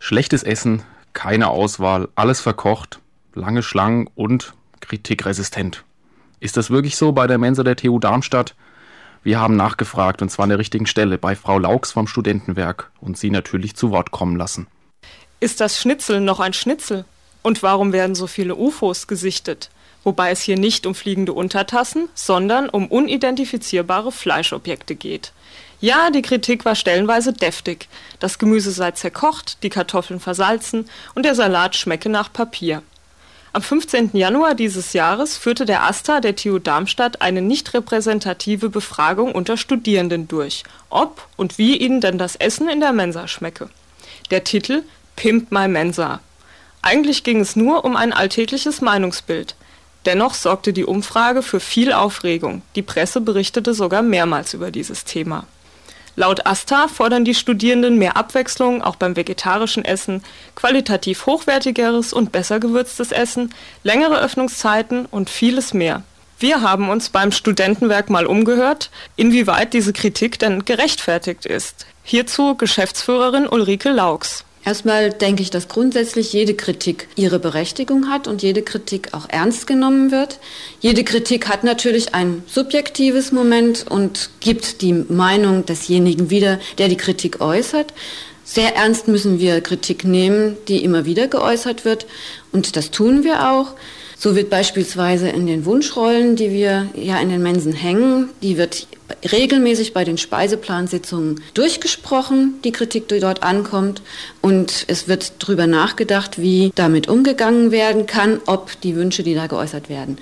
Schlechtes Essen, keine Auswahl, alles verkocht, lange Schlangen und kritikresistent. Ist das wirklich so bei der Mensa der TU Darmstadt? Wir haben nachgefragt, und zwar an der richtigen Stelle, bei Frau Laux vom Studentenwerk, und sie natürlich zu Wort kommen lassen. Ist das Schnitzel noch ein Schnitzel? Und warum werden so viele UFOs gesichtet? Wobei es hier nicht um fliegende Untertassen, sondern um unidentifizierbare Fleischobjekte geht. Ja, die Kritik war stellenweise deftig. Das Gemüse sei zerkocht, die Kartoffeln versalzen und der Salat schmecke nach Papier. Am 15. Januar dieses Jahres führte der AStA der TU Darmstadt eine nicht repräsentative Befragung unter Studierenden durch, ob und wie ihnen denn das Essen in der Mensa schmecke. Der Titel Pimp My Mensa. Eigentlich ging es nur um ein alltägliches Meinungsbild. Dennoch sorgte die Umfrage für viel Aufregung. Die Presse berichtete sogar mehrmals über dieses Thema. Laut AStA fordern die Studierenden mehr Abwechslung, auch beim vegetarischen Essen, qualitativ hochwertigeres und besser gewürztes Essen, längere Öffnungszeiten und vieles mehr. Wir haben uns beim Studentenwerk mal umgehört, inwieweit diese Kritik denn gerechtfertigt ist. Hierzu Geschäftsführerin Ulrike Laux. Erstmal denke ich, dass grundsätzlich jede Kritik ihre Berechtigung hat und jede Kritik auch ernst genommen wird. Jede Kritik hat natürlich ein subjektives Moment und gibt die Meinung desjenigen wieder, der die Kritik äußert. Sehr ernst müssen wir Kritik nehmen, die immer wieder geäußert wird, und das tun wir auch. So wird beispielsweise in den Wunschrollen, die wir ja in den Mensen hängen, die wird regelmäßig bei den Speiseplansitzungen durchgesprochen, die Kritik, die dort ankommt. Und es wird darüber nachgedacht, wie damit umgegangen werden kann, ob die Wünsche, die da geäußert werden,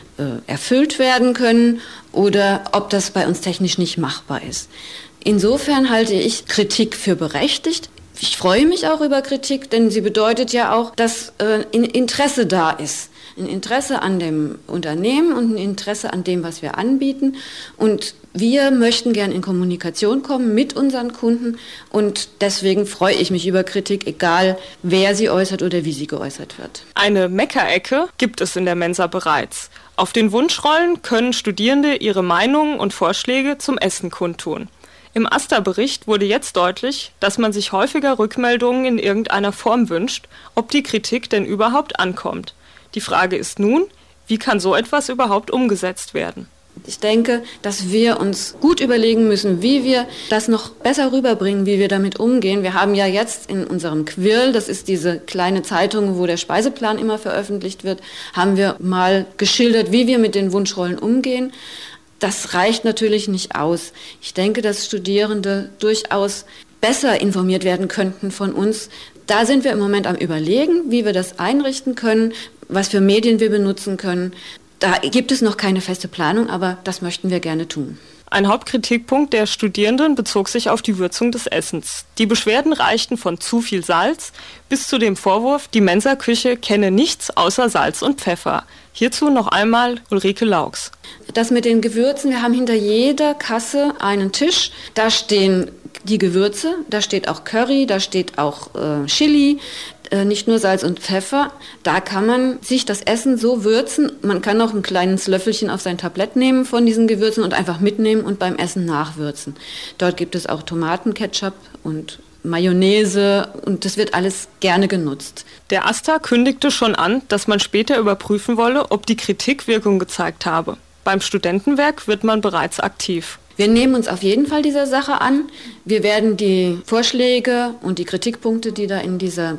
erfüllt werden können oder ob das bei uns technisch nicht machbar ist. Insofern halte ich Kritik für berechtigt. Ich freue mich auch über Kritik, denn sie bedeutet ja auch, dass Interesse da ist. Ein Interesse an dem Unternehmen und ein Interesse an dem, was wir anbieten. Und wir möchten gern in Kommunikation kommen mit unseren Kunden. Und deswegen freue ich mich über Kritik, egal wer sie äußert oder wie sie geäußert wird. Eine Meckerecke gibt es in der Mensa bereits. Auf den Wunschrollen können Studierende ihre Meinungen und Vorschläge zum Essen kundtun. Im AStA-Bericht wurde jetzt deutlich, dass man sich häufiger Rückmeldungen in irgendeiner Form wünscht, ob die Kritik denn überhaupt ankommt. Die Frage ist nun, wie kann so etwas überhaupt umgesetzt werden? Ich denke, dass wir uns gut überlegen müssen, wie wir das noch besser rüberbringen, wie wir damit umgehen. Wir haben ja jetzt in unserem Quirl, das ist diese kleine Zeitung, wo der Speiseplan immer veröffentlicht wird, haben wir mal geschildert, wie wir mit den Wunschrollen umgehen. Das reicht natürlich nicht aus. Ich denke, dass Studierende durchaus besser informiert werden könnten von uns. Da sind wir im Moment am Überlegen, wie wir das einrichten können, was für Medien wir benutzen können. Da gibt es noch keine feste Planung, aber das möchten wir gerne tun. Ein Hauptkritikpunkt der Studierenden bezog sich auf die Würzung des Essens. Die Beschwerden reichten von zu viel Salz bis zu dem Vorwurf, die Mensa-Küche kenne nichts außer Salz und Pfeffer. Hierzu noch einmal Ulrike Laux. Das mit den Gewürzen, wir haben hinter jeder Kasse einen Tisch, da stehen die Gewürze, da steht auch Curry, da steht auch Chili, nicht nur Salz und Pfeffer. Da kann man sich das Essen so würzen. Man kann auch ein kleines Löffelchen auf sein Tablett nehmen von diesen Gewürzen und einfach mitnehmen und beim Essen nachwürzen. Dort gibt es auch Tomatenketchup und Mayonnaise und das wird alles gerne genutzt. Der AStA kündigte schon an, dass man später überprüfen wolle, ob die Kritik Wirkung gezeigt habe. Beim Studentenwerk wird man bereits aktiv. Wir nehmen uns auf jeden Fall dieser Sache an. Wir werden die Vorschläge und die Kritikpunkte, die da in dieser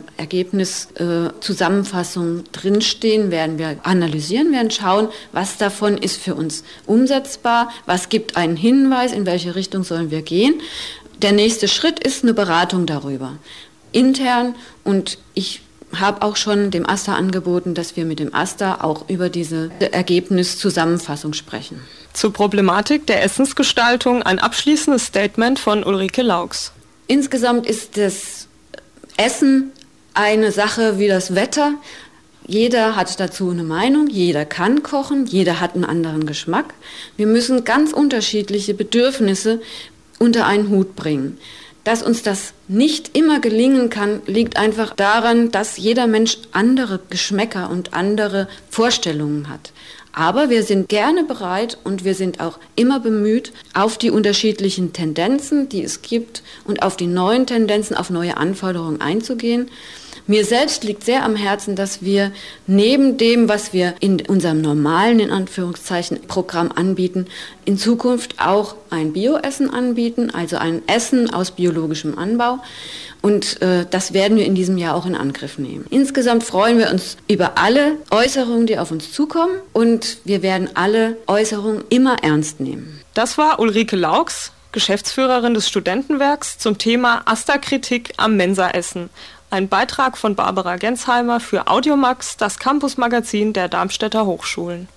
Ergebniszusammenfassung drinstehen, werden wir analysieren, werden schauen, was davon ist für uns umsetzbar, was gibt einen Hinweis, in welche Richtung sollen wir gehen. Der nächste Schritt ist eine Beratung darüber, intern, und ich habe auch schon dem AStA angeboten, dass wir mit dem AStA auch über diese Ergebniszusammenfassung sprechen. Zur Problematik der Essensgestaltung ein abschließendes Statement von Ulrike Laux. Insgesamt ist das Essen eine Sache wie das Wetter. Jeder hat dazu eine Meinung, jeder kann kochen, jeder hat einen anderen Geschmack. Wir müssen ganz unterschiedliche Bedürfnisse unter einen Hut bringen. Dass uns das nicht immer gelingen kann, liegt einfach daran, dass jeder Mensch andere Geschmäcker und andere Vorstellungen hat. Aber wir sind gerne bereit und wir sind auch immer bemüht, auf die unterschiedlichen Tendenzen, die es gibt, und auf die neuen Tendenzen, auf neue Anforderungen einzugehen. Mir selbst liegt sehr am Herzen, dass wir neben dem, was wir in unserem normalen, in Anführungszeichen, Programm anbieten, in Zukunft auch ein Bioessen anbieten, also ein Essen aus biologischem Anbau. Und das werden wir in diesem Jahr auch in Angriff nehmen. Insgesamt freuen wir uns über alle Äußerungen, die auf uns zukommen. Und wir werden alle Äußerungen immer ernst nehmen. Das war Ulrike Laux, Geschäftsführerin des Studentenwerks, zum Thema AStA-Kritik am Mensaessen. Ein Beitrag von Barbara Gensheimer für Audiomax, das Campus-Magazin der Darmstädter Hochschulen.